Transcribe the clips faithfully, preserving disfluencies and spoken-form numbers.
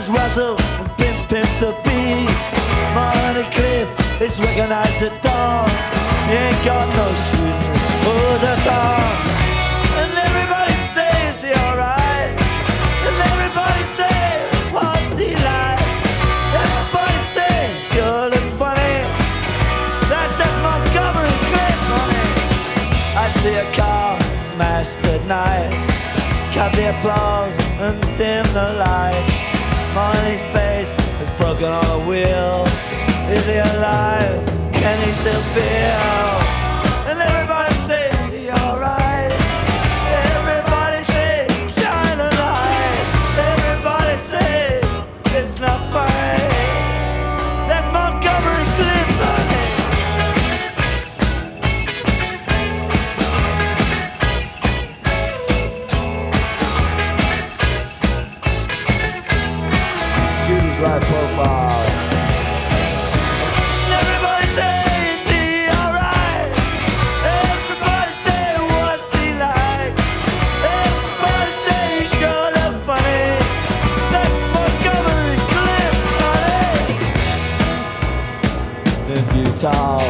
Just Russell and Pimp Pimp the Bee. Money Cliff is recognized at dawn. He ain't got no shoes and his clothes are torn. And everybody says he alright. And everybody says, what's he like? Everybody says, sure look funny. That's that Montgomery Cliff money. I see a car smashed at night. Cut the applause and dim the light. Money's face is broken on a wheel. Is he alive? Can he still feel? And everybody says he alright. Everybody say shine a light. Everybody say it's not funny. That's Montgomery Cliff money. Shoot his right profile. Everybody say, is he alright? Everybody say, what's he like? Everybody say, he sure look funny. That's Montgomery Cliff money. Then Utah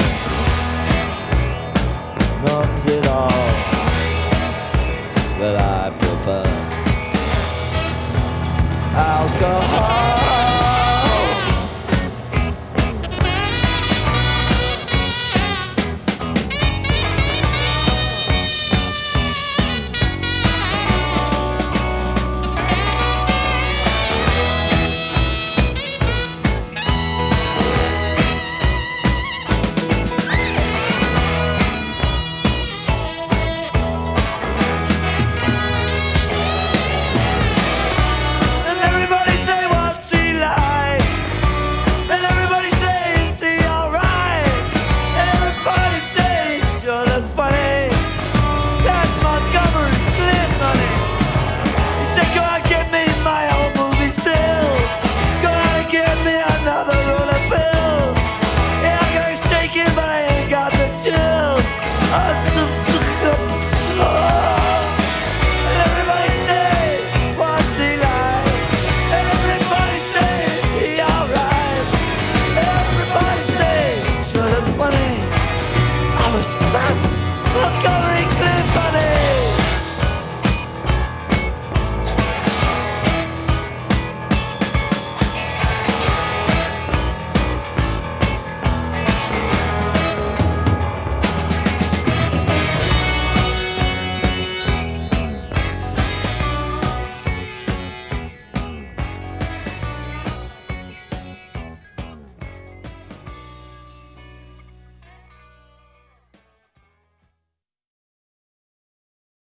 numbs it all, but I prefer alcohol.